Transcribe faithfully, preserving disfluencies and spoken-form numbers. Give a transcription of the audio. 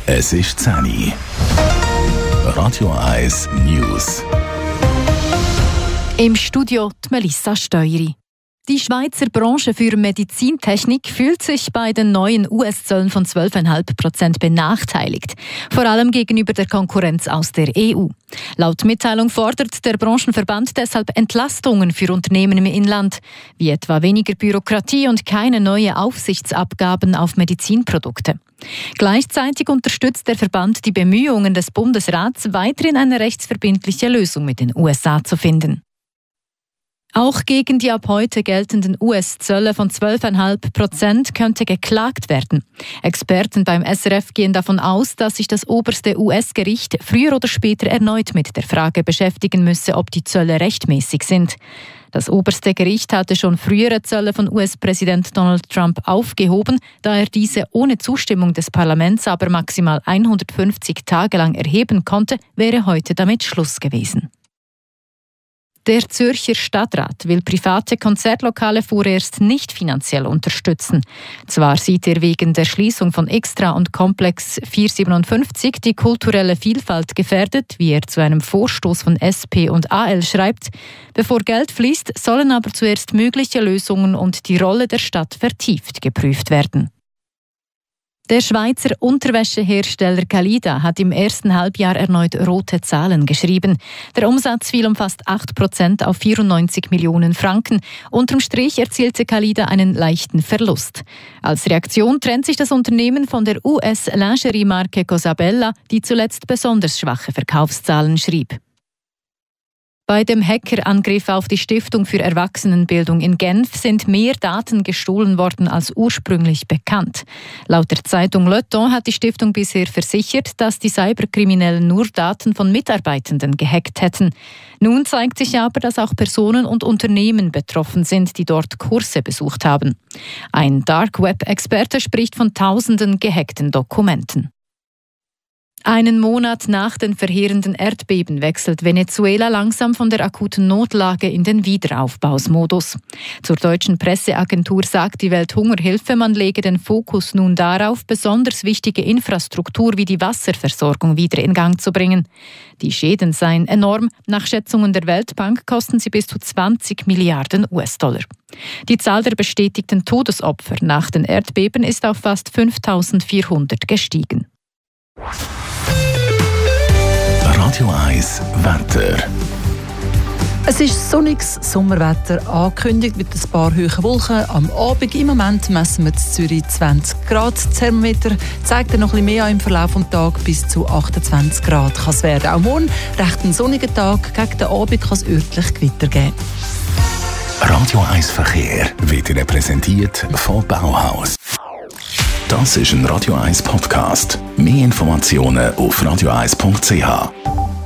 Es ist zehn Uhr. Radio eins News. Im Studio die Melissa Steueri. Die Schweizer Branche für Medizintechnik fühlt sich bei den neuen U S-Zöllen von zwölf Komma fünf Prozent benachteiligt, vor allem gegenüber der Konkurrenz aus der E U. Laut Mitteilung fordert der Branchenverband deshalb Entlastungen für Unternehmen im Inland, wie etwa weniger Bürokratie und keine neuen Aufsichtsabgaben auf Medizinprodukte. Gleichzeitig unterstützt der Verband die Bemühungen des Bundesrats, weiterhin eine rechtsverbindliche Lösung mit den U S A zu finden. Auch gegen die ab heute geltenden U S-Zölle von zwölf Komma fünf Prozent könnte geklagt werden. Experten beim S R F gehen davon aus, dass sich das oberste U S-Gericht früher oder später erneut mit der Frage beschäftigen müsse, ob die Zölle rechtmäßig sind. Das oberste Gericht hatte schon frühere Zölle von U S-Präsident Donald Trump aufgehoben, da er diese ohne Zustimmung des Parlaments aber maximal hundertfünfzig Tage lang erheben konnte, wäre heute damit Schluss gewesen. Der Zürcher Stadtrat will private Konzertlokale vorerst nicht finanziell unterstützen. Zwar sieht er wegen der Schließung von Extra und Komplex vierhundertsiebenundfünfzig die kulturelle Vielfalt gefährdet, wie er zu einem Vorstoß von S P und A L schreibt. Bevor Geld fließt, sollen aber zuerst mögliche Lösungen und die Rolle der Stadt vertieft geprüft werden. Der Schweizer Unterwäschehersteller Calida hat im ersten Halbjahr erneut rote Zahlen geschrieben. Der Umsatz fiel um fast acht Prozent auf vierundneunzig Millionen Franken. Unterm Strich erzielte Calida einen leichten Verlust. Als Reaktion trennt sich das Unternehmen von der U S-Lingerie-Marke Cosabella, die zuletzt besonders schwache Verkaufszahlen schrieb. Bei dem Hackerangriff auf die Stiftung für Erwachsenenbildung in Genf sind mehr Daten gestohlen worden als ursprünglich bekannt. Laut der Zeitung Le Temps hat die Stiftung bisher versichert, dass die Cyberkriminellen nur Daten von Mitarbeitenden gehackt hätten. Nun zeigt sich aber, dass auch Personen und Unternehmen betroffen sind, die dort Kurse besucht haben. Ein Dark-Web-Experte spricht von tausenden gehackten Dokumenten. Einen Monat nach den verheerenden Erdbeben wechselt Venezuela langsam von der akuten Notlage in den Wiederaufbausmodus. Zur deutschen Presseagentur sagt die Welthungerhilfe, man lege den Fokus nun darauf, besonders wichtige Infrastruktur wie die Wasserversorgung wieder in Gang zu bringen. Die Schäden seien enorm. Nach Schätzungen der Weltbank kosten sie bis zu zwanzig Milliarden U S-Dollar. Die Zahl der bestätigten Todesopfer nach den Erdbeben ist auf fast fünftausendvierhundert gestiegen. Radio eins Wetter. Es ist sonniges Sommerwetter angekündigt mit ein paar hohen Wolken. Am Abend im Moment messen wir in Zürich zwanzig Grad. Das Thermometer zeigt dann noch ein bisschen mehr im Verlauf des Tages. Bis zu achtundzwanzig Grad kann es werden. Auch morgen recht ein sonniger Tag. Gegen den Abend kann es örtlich Gewitter geben. Radio eins Verkehr wird Ihnen präsentiert von Bauhaus. Das ist ein Radio eins Podcast. Mehr Informationen auf radio eins punkt c h.